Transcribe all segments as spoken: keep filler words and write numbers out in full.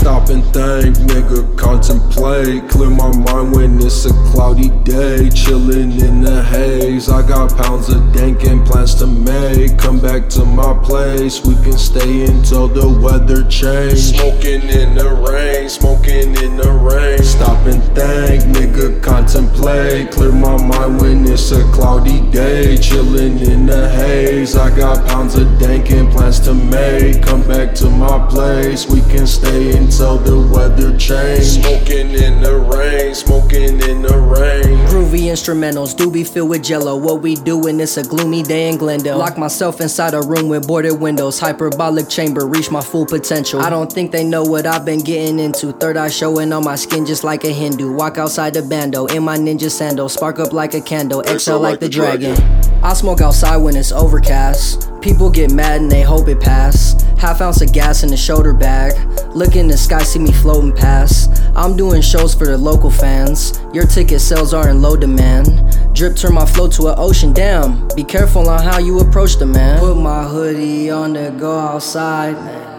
Stop and think, nigga, contemplate. Clear my mind when it's a cloudy day. Chillin' in the haze. I got pounds of dank and plans to make. Come back to my place, we can stay until the weather change. Smoking in the rain, smoking in the rain. Stop and think, nigga, contemplate. Clear my mind when it's a cloudy day. Chillin' in the haze. I got pounds of dank and plans to make. Come back to my place, we can stay until the weather change. Smoking in the rain, smoking in the rain. Groovy instrumentals do be filled with jello. What we doing, it's a gloomy day in Glendale. Lock myself inside a room with boarded windows. Hyperbolic chamber, reach my full potential. I don't think they know what I've been getting into. Third eye showing on my skin just like a Hindu. Walk outside the bando in my ninja sandals. Spark up like a candle, exhale like the dragon. I smoke outside when it's overcast. People get mad and they hope it pass. Half ounce of gas in the shoulder bag. Look in the sky, see me floating past. I'm doing shows for the local fans. Your ticket sales are in low demand. Drip turn my flow to an ocean, damn. Be careful on how you approach the man. Put my hoodie on to go outside.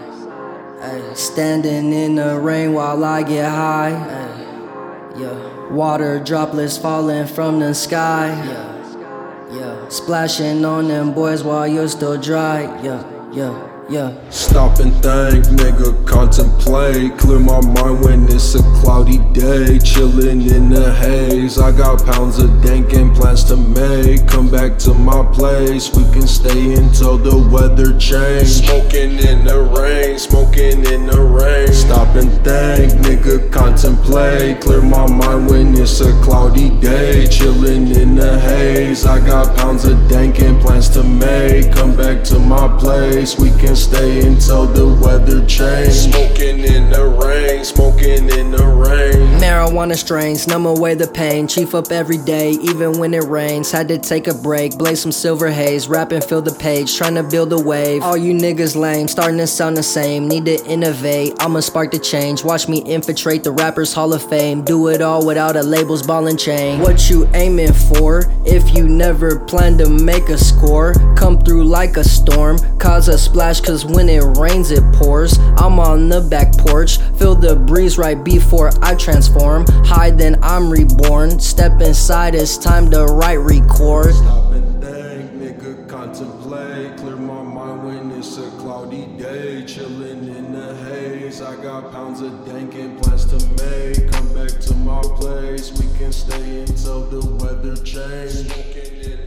Ay, standing in the rain while I get high. Ay, yeah. Water droplets falling from the sky. Yeah. Yeah, splashing on them boys while you're still dry. Yeah, yeah, yeah. Stop and think, nigga, contemplate. Clear my mind when it's a cloudy day. Chillin' in the haze. I got pounds of dank and plans to make. Come back to my place, we can stay until the weather change. Smoking in the rain, smoking in the rain. Stop and think, nigga, contemplate. Clear my mind when it's a cloudy day. Chillin' in the haze. I got pounds of dank and plans to make. Come back to my place, we can stay until the weather change. Smoking in the rain, smoking in the rain. Marijuana strains, numb away the pain. Chief up every day, even when it rains. Had to take a break, blaze some silver haze. Rap and fill the page, trying to build a wave. All you niggas lame, starting to sound the same. Need to innovate, I'ma spark the change. Watch me infiltrate the rappers hall of fame. Do it all without a label's ball and chain. What you aiming for? If you never plan to make a score, come through like a storm, cause a splash, cause when it rains it pours. I'm on the back porch, feel the breeze right before I transform. Hide then I'm reborn, step inside, it's time to write record. Stop and think, nigga, contemplate. Clear my mind when it's a cloudy day. Chillin' in the haze. I got pounds of dank and plans to make. Come back to my place, we can stay until the weather change. Smoking in